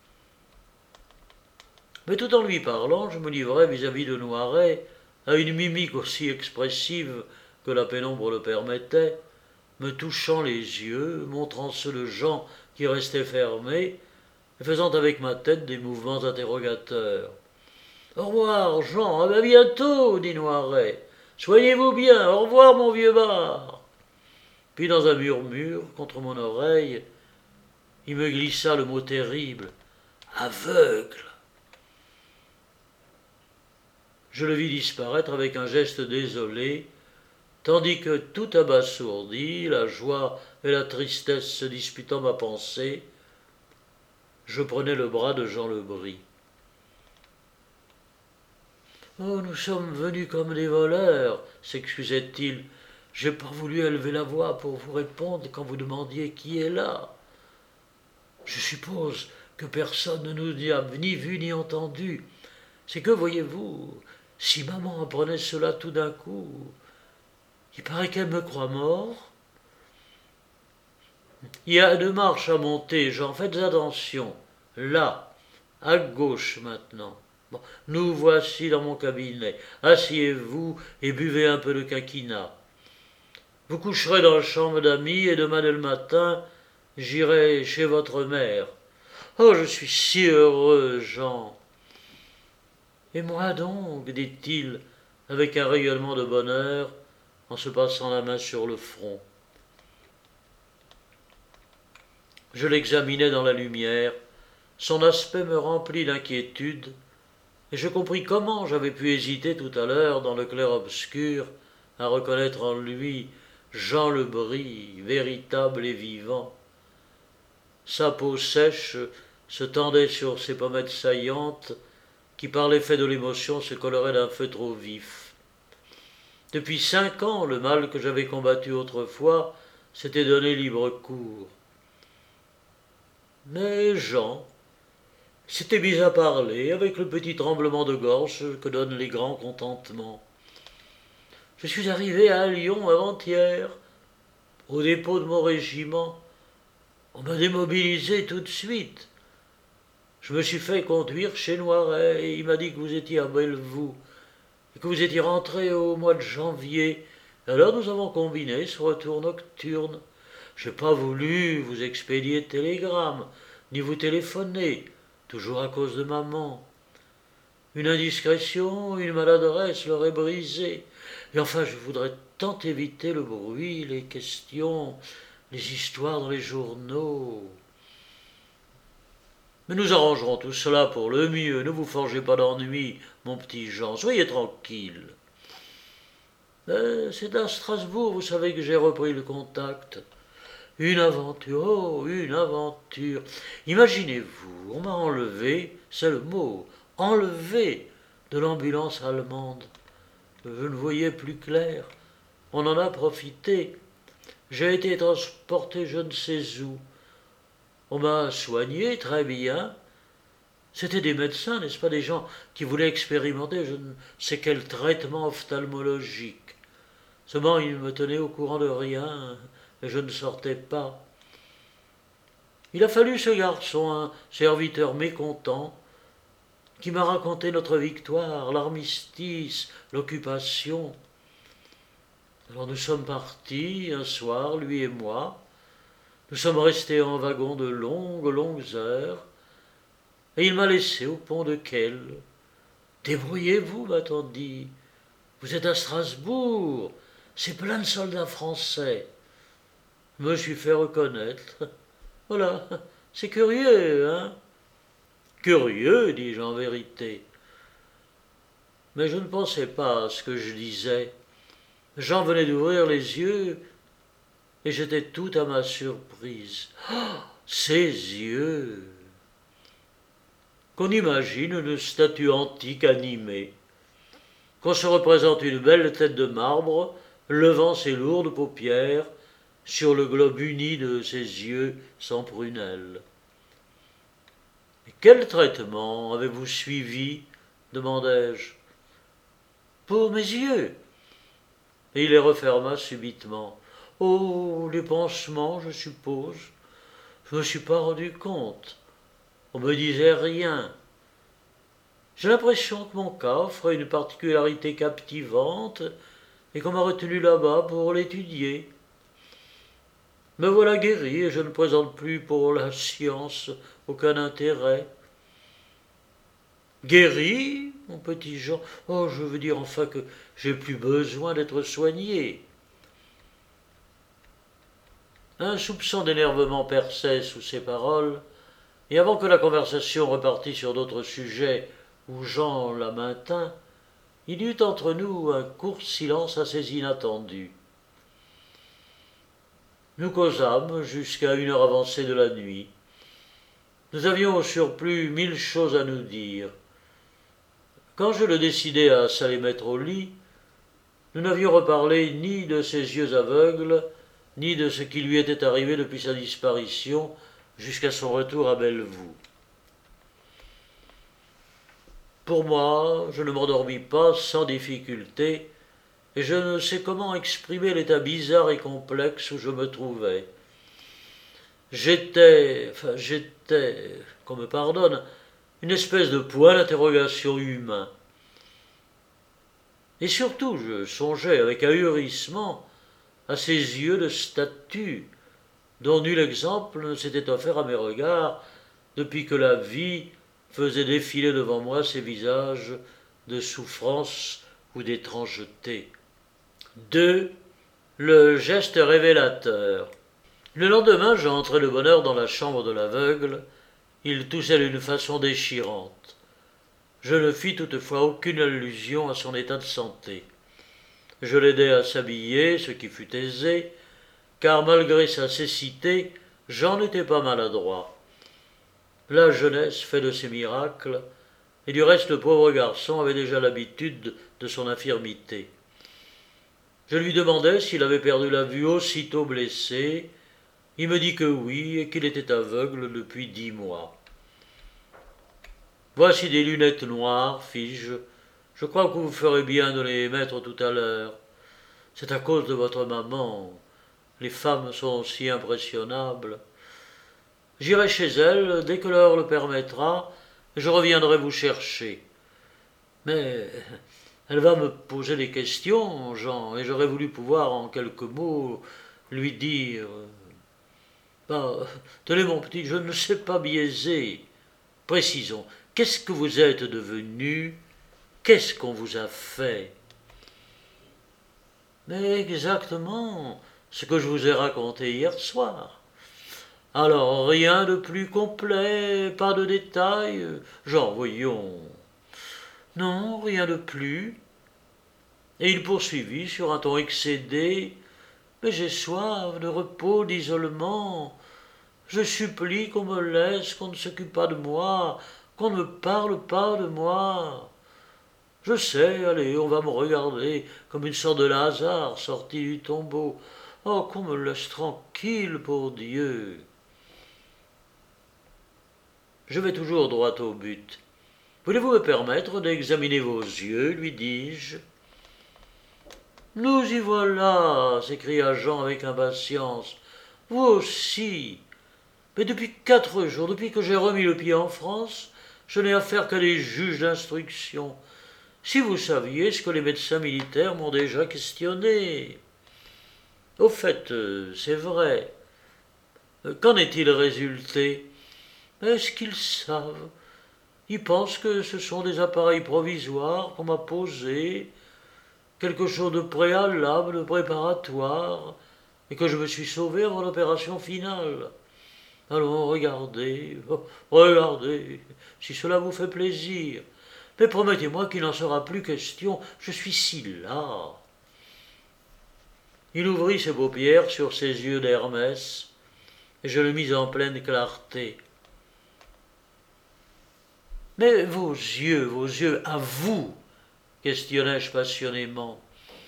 Mais tout en lui parlant, je me livrais vis-à-vis de Noiret à une mimique aussi expressive que la pénombre le permettait, me touchant les yeux, montrant ceux de Jean qui restaient fermés, et faisant avec ma tête des mouvements interrogateurs. « Au revoir, Jean, à bientôt, dit Noiret. Soignez-vous bien, au revoir, mon vieux bar. » Puis dans un murmure contre mon oreille, il me glissa le mot terrible « aveugle ». Je le vis disparaître avec un geste désolé, tandis que, tout abasourdi, la joie et la tristesse se disputant ma pensée, je prenais le bras de Jean le Brie. « Oh, nous sommes venus comme des voleurs, s'excusait-il. J'ai pas voulu élever la voix pour vous répondre quand vous demandiez qui est là. Je suppose que personne ne nous a ni vu ni entendu. C'est que, voyez-vous, si maman apprenait cela tout d'un coup, il paraît qu'elle me croit mort. Il y a 2 marches à monter, Jean, faites attention. Là, à gauche maintenant. Bon, nous voici dans mon cabinet. Asseyez-vous et buvez un peu de quinquina. Vous coucherez dans la chambre d'amis et demain dès le matin, j'irai chez votre mère. Oh, je suis si heureux, Jean. Et moi donc, dit-il, avec un rayonnement de bonheur, en se passant la main sur le front. Je l'examinais dans la lumière, son aspect me remplit d'inquiétude, et je compris comment j'avais pu hésiter tout à l'heure dans le clair-obscur à reconnaître en lui Jean le Brie, véritable et vivant. Sa peau sèche se tendait sur ses pommettes saillantes, qui par l'effet de l'émotion se coloraient d'un feu trop vif. Depuis 5 ans, le mal que j'avais combattu autrefois s'était donné libre cours. Mais Jean s'était mis à parler avec le petit tremblement de gorge que donnent les grands contentements. Je suis arrivé à Lyon avant-hier, au dépôt de mon régiment. On m'a démobilisé tout de suite. Je me suis fait conduire chez Noiret et il m'a dit que vous étiez à Bellevue et que vous étiez rentré au mois de janvier. Alors nous avons combiné ce retour nocturne. Je n'ai pas voulu vous expédier de télégramme, ni vous téléphoner, toujours à cause de maman. Une indiscrétion, une maladresse l'aurait brisé. Et enfin, je voudrais tant éviter le bruit, les questions, les histoires dans les journaux. Mais nous arrangerons tout cela pour le mieux. Ne vous forgez pas d'ennui, mon petit Jean. Soyez tranquille. C'est à Strasbourg, vous savez, que j'ai repris le contact. Une aventure, oh, une aventure. Imaginez-vous, on m'a enlevé, c'est le mot, enlevé de l'ambulance allemande. Je ne voyais plus clair. On en a profité. J'ai été transporté je ne sais où. On m'a soigné très bien. C'étaient des médecins, n'est-ce pas, des gens qui voulaient expérimenter je ne sais quel traitement ophtalmologique. Seulement, ils me tenaient au courant de rien, et je ne sortais pas. Il a fallu ce garçon, un serviteur mécontent, qui m'a raconté notre victoire, l'armistice, l'occupation. Alors nous sommes partis un soir, lui et moi. Nous sommes restés en wagon de longues heures, et il m'a laissé au pont de Kehl. Débrouillez-vous, m'a-t-on dit. Vous êtes à Strasbourg, c'est plein de soldats français. Je me suis fait reconnaître. Voilà, c'est curieux, hein? Curieux, dis-je en vérité. Mais je ne pensais pas à ce que je disais. Jean venait d'ouvrir les yeux et j'étais tout à ma surprise. Oh, ses yeux! Qu'on imagine une statue antique animée, qu'on se représente une belle tête de marbre levant ses lourdes paupières sur le globe uni de ses yeux sans prunelles. « Et quel traitement avez-vous suivi » demandai-je. « Pour mes yeux » et il les referma subitement. « Oh, les pansements, je suppose. Je ne me suis pas rendu compte. On me disait rien. J'ai l'impression que mon cas offre une particularité captivante et qu'on m'a retenu là-bas pour l'étudier. Me voilà guéri et je ne présente plus pour la science aucun intérêt. » Guéri, mon petit Jean? Oh, je veux dire enfin que j'ai plus besoin d'être soigné. Un soupçon d'énervement perçait sous ces paroles, et avant que la conversation repartît sur d'autres sujets où Jean la maintint, il y eut entre nous un court silence assez inattendu. Nous causâmes jusqu'à une heure avancée de la nuit. Nous avions au surplus 1000 choses à nous dire. Quand je le décidai à s'aller mettre au lit, nous n'avions reparlé ni de ses yeux aveugles, ni de ce qui lui était arrivé depuis sa disparition jusqu'à son retour à Bellevue. Pour moi, je ne m'endormis pas sans difficulté, et je ne sais comment exprimer l'état bizarre et complexe où je me trouvais. J'étais, qu'on me pardonne, une espèce de point d'interrogation humain. Et surtout, je songeais avec ahurissement à ces yeux de statue, dont nul exemple ne s'était offert à mes regards depuis que la vie faisait défiler devant moi ces visages de souffrance ou d'étrangeté. 2. Le geste révélateur. Le lendemain, j'entrai de bonne heure dans la chambre de l'aveugle. Il toussait d'une façon déchirante. Je ne fis toutefois aucune allusion à son état de santé. Je l'aidai à s'habiller, ce qui fut aisé, car malgré sa cécité, Jean n'était pas maladroit. La jeunesse fait de ses miracles, et du reste le pauvre garçon avait déjà l'habitude de son infirmité. Je lui demandai s'il avait perdu la vue aussitôt blessé. Il me dit que oui et qu'il était aveugle depuis 10 mois. Voici des lunettes noires, fis-je. Je crois que vous ferez bien de les mettre tout à l'heure. C'est à cause de votre maman. Les femmes sont si impressionnables. J'irai chez elle dès que l'heure le permettra, et je reviendrai vous chercher. Mais elle va me poser des questions, Jean, et j'aurais voulu pouvoir en quelques mots lui dire tenez mon petit, je ne sais pas biaiser. Précisons, qu'est-ce que vous êtes devenu? Qu'est-ce qu'on vous a fait? Mais exactement ce que je vous ai raconté hier soir. Alors, rien de plus complet, pas de détails, Jean, voyons. Non, rien de plus. Et il poursuivit sur un ton excédé. Mais j'ai soif de repos, d'isolement. Je supplie qu'on me laisse, qu'on ne s'occupe pas de moi, qu'on ne me parle pas de moi. Je sais, allez, on va me regarder comme une sorte de Lazare sorti du tombeau. Oh, qu'on me laisse tranquille, pour Dieu. Je vais toujours droit au but. Voulez-vous me permettre d'examiner vos yeux, lui dis-je. Nous y voilà, s'écria Jean avec impatience. Vous aussi. Mais depuis 4 jours, depuis que j'ai remis le pied en France, je n'ai affaire qu'à des juges d'instruction. Si vous saviez ce que les médecins militaires m'ont déjà questionné. Au fait, c'est vrai. Qu'en est-il résulté? Est-ce qu'ils savent? Ils pensent que ce sont des appareils provisoires qu'on m'a posés, quelque chose de préalable, de préparatoire, et que je me suis sauvé avant l'opération finale. Allons, regardez, regardez, si cela vous fait plaisir. Mais promettez-moi qu'il n'en sera plus question, je suis si las. Il ouvrit ses paupières sur ses yeux d'Hermès, et je le mis en pleine clarté. Mais vos yeux, à vous, questionnai-je passionnément.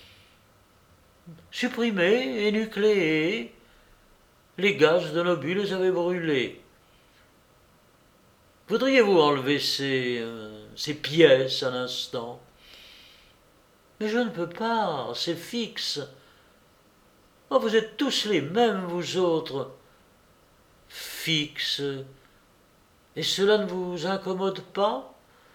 Supprimés, énucléés, les gaz de l'obus les avaient brûlés. Voudriez-vous enlever ces pièces un instant? Mais je ne peux pas, c'est fixe. Oh, vous êtes tous les mêmes, vous autres. Fixe. Et cela ne vous incommode pas?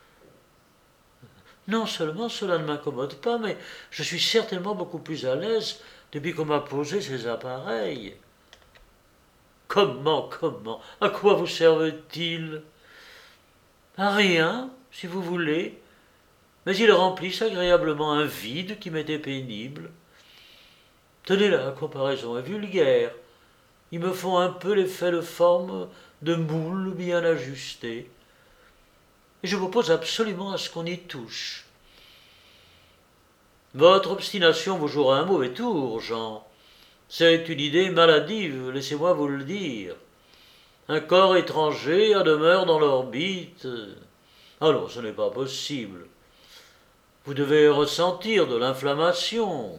Non seulement cela ne m'incommode pas, mais je suis certainement beaucoup plus à l'aise depuis qu'on m'a posé ces appareils. Comment? À quoi vous servent-ils? À rien, si vous voulez, mais ils remplissent agréablement un vide qui m'était pénible. Tenez là, la comparaison est vulgaire. Ils me font un peu l'effet de forme de moule bien ajusté. Et je m'oppose absolument à ce qu'on y touche. Votre obstination vous jouera un mauvais tour, Jean. C'est une idée maladive, laissez-moi vous le dire. Un corps étranger a demeure dans l'orbite. Ah non, ce n'est pas possible. Vous devez ressentir de l'inflammation.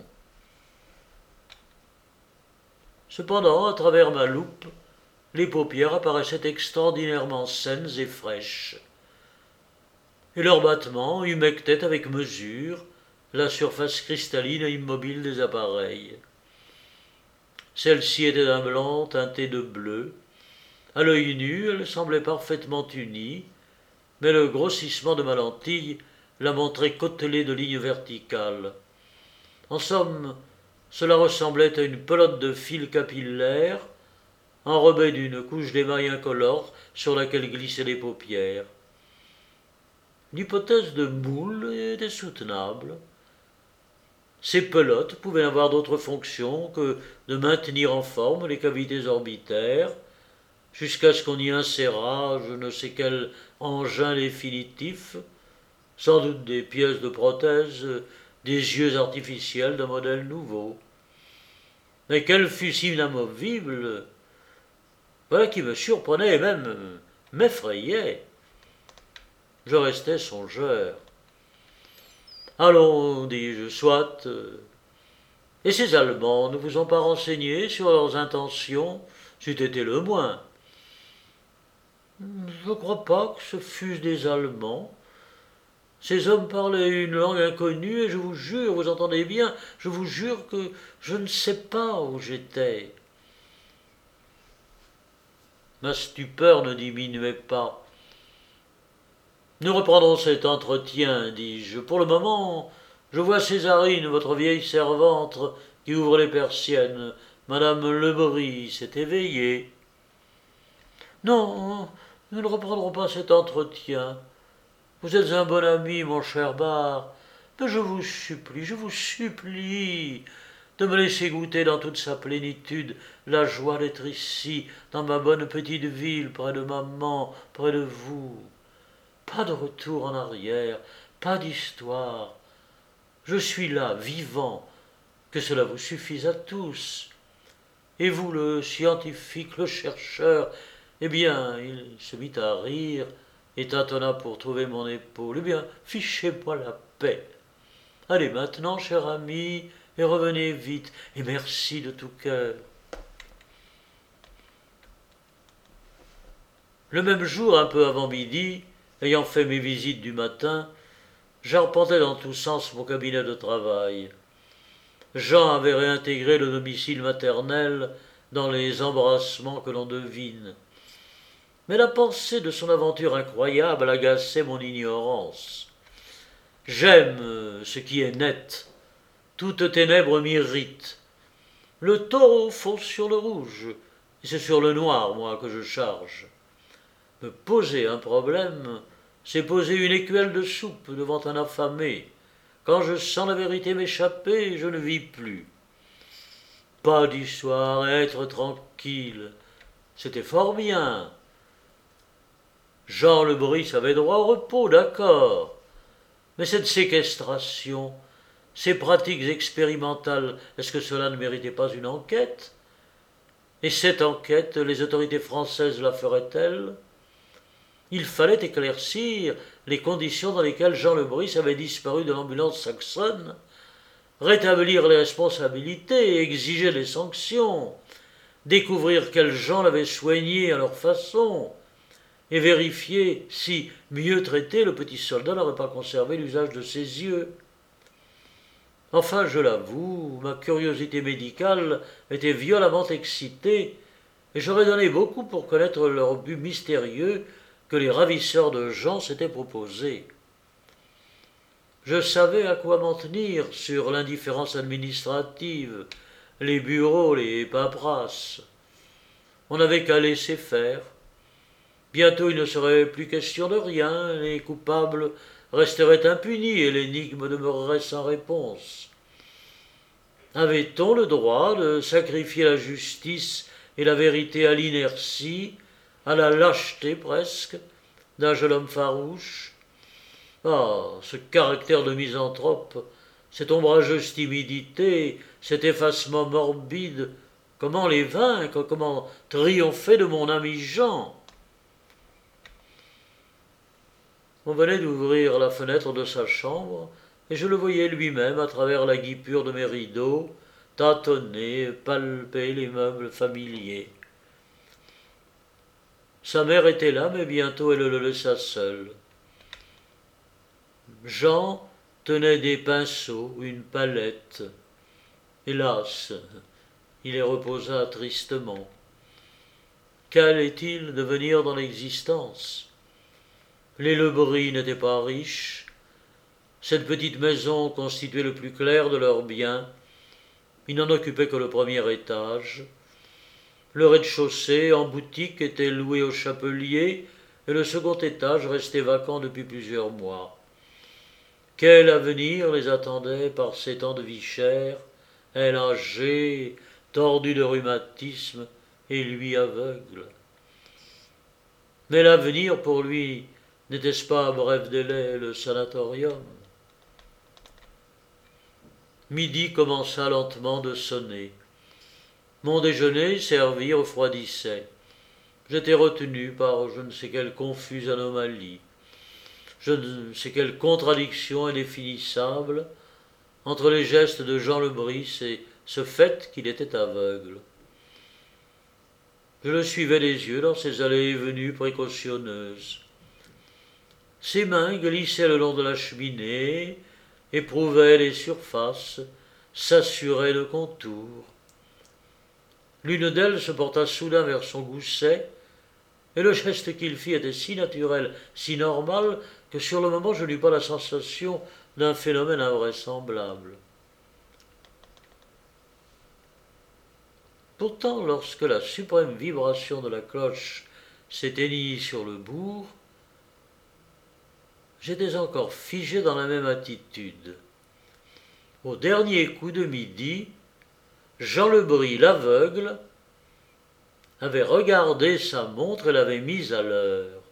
Cependant, à travers ma loupe, les paupières apparaissaient extraordinairement saines et fraîches. Et leurs battements humectaient avec mesure la surface cristalline et immobile des appareils. Celle-ci était d'un blanc teinté de bleu. À l'œil nu, elle semblait parfaitement unie, mais le grossissement de ma lentille la montrait côtelée de lignes verticales. En somme, cela ressemblait à une pelote de fils capillaires, enrobée d'une couche d'émail incolore sur laquelle glissaient les paupières. L'hypothèse de moule était soutenable. Ces pelotes pouvaient n'avoir d'autre fonction que de maintenir en forme les cavités orbitaires, jusqu'à ce qu'on y insérât je ne sais quel engin définitif, sans doute des pièces de prothèse, des yeux artificiels d'un modèle nouveau. Mais qu'elle fût si inamovible, voilà qui me surprenait et même m'effrayait. Je restais songeur. Allons, dis-je, soit. Et ces Allemands ne vous ont pas renseigné sur leurs intentions, c'eût été le moins. Je ne crois pas que ce fussent des Allemands. Ces hommes parlaient une langue inconnue et je vous jure, vous entendez bien, je vous jure que je ne sais pas où j'étais. Ma stupeur ne diminuait pas. Nous reprendrons cet entretien, dis-je. Pour le moment, je vois Césarine, votre vieille servante, qui ouvre les persiennes. Madame Lebris s'est éveillée. Non, nous ne reprendrons pas cet entretien. Vous êtes un bon ami, mon cher Bar, mais je vous supplie, de me laisser goûter dans toute sa plénitude la joie d'être ici, dans ma bonne petite ville, près de maman, près de vous. Pas de retour en arrière, pas d'histoire. Je suis là, vivant, que cela vous suffise à tous. Et vous, le scientifique, le chercheur, eh bien, il se mit à rire et tâtonna pour trouver mon épaule. Eh bien, fichez-moi la paix. Allez maintenant, cher ami, et revenez vite, et merci de tout cœur. Le même jour, un peu avant midi, ayant fait mes visites du matin, j'arpentais dans tous sens mon cabinet de travail. Jean avait réintégré le domicile maternel dans les embrassements que l'on devine. Mais la pensée de son aventure incroyable agaçait mon ignorance. J'aime ce qui est net. Toute ténèbre m'irrite. Le taureau fonce sur le rouge, et c'est sur le noir, moi, que je charge. Me poser un problème, c'est poser une écuelle de soupe devant un affamé. Quand je sens la vérité m'échapper, je ne vis plus. Pas d'histoire, être tranquille. C'était fort bien. Jean Le Bris avait droit au repos, d'accord. Mais cette séquestration, ces pratiques expérimentales, est-ce que cela ne méritait pas une enquête? Et cette enquête, les autorités françaises la feraient-elles? Il fallait éclaircir les conditions dans lesquelles Jean Le Bris avait disparu de l'ambulance saxonne, rétablir les responsabilités, exiger les sanctions, découvrir quels gens l'avaient soigné à leur façon, et vérifier si, mieux traité, le petit soldat n'aurait pas conservé l'usage de ses yeux. Enfin, je l'avoue, ma curiosité médicale était violemment excitée, et j'aurais donné beaucoup pour connaître leur but mystérieux que les ravisseurs de Jean s'étaient proposés. Je savais à quoi m'en tenir sur l'indifférence administrative, les bureaux, les paperasses. On n'avait qu'à laisser faire. Bientôt il ne serait plus question de rien, les coupables resteraient impunis et l'énigme demeurerait sans réponse. Avait-on le droit de sacrifier la justice et la vérité à l'inertie, à la lâcheté presque, d'un jeune homme farouche? Ah, ce caractère de misanthrope, cette ombrageuse timidité, cet effacement morbide, comment les vaincre, comment triompher de mon ami Jean? On venait d'ouvrir la fenêtre de sa chambre, et je le voyais lui-même à travers la guipure de mes rideaux, tâtonner, palper les meubles familiers. Sa mère était là, mais bientôt elle le laissa seul. Jean tenait des pinceaux, une palette. Hélas, il les reposa tristement. Qu'allait-il devenir dans l'existence? Les Le Bris n'étaient pas riches. Cette petite maison constituait le plus clair de leurs biens. Ils n'en occupaient que le premier étage. Le rez-de-chaussée, en boutique, était loué au chapelier et le second étage restait vacant depuis plusieurs mois. Quel avenir les attendait par ces temps de vie chère, elle âgée, tordue de rhumatisme et lui aveugle? Mais l'avenir pour lui, n'était-ce pas à bref délai le sanatorium? Midi commença lentement de sonner. Mon déjeuner, servi, refroidissait. J'étais retenu par je ne sais quelle confuse anomalie, je ne sais quelle contradiction indéfinissable entre les gestes de Jean Le Bris et ce fait qu'il était aveugle. Je le suivais des yeux dans ses allées et venues précautionneuses. Ses mains glissaient le long de la cheminée, éprouvaient les surfaces, s'assuraient de contours. L'une d'elles se porta soudain vers son gousset, et le geste qu'il fit était si naturel, si normal, que sur le moment je n'eus pas la sensation d'un phénomène invraisemblable. Pourtant, lorsque la suprême vibration de la cloche s'éteignit sur le bourg, j'étais encore figé dans la même attitude. Au dernier coup de midi, Jean Lebris, l'aveugle, avait regardé sa montre et l'avait mise à l'heure.